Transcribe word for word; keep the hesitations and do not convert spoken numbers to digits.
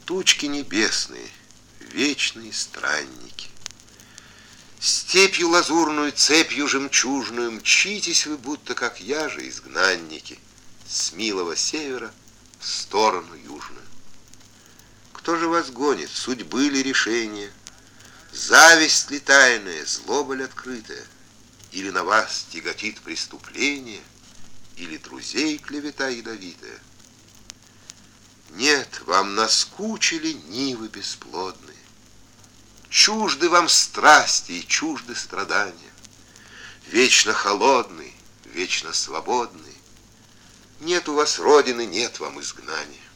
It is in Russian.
Тучки небесные, вечные странники. Степью лазурную, цепью жемчужную мчитесь вы, будто как я же, изгнанники, с милого севера в сторону южную. Кто же вас гонит, судьбы ли решение, зависть ли тайная, злоба ли открытая, или на вас тяготит преступление, или друзей клевета ядовитая? Нет, вам наскучили нивы бесплодные, чужды вам страсти и чужды страдания, вечно холодный, вечно свободный. Нет у вас родины, нет вам изгнания.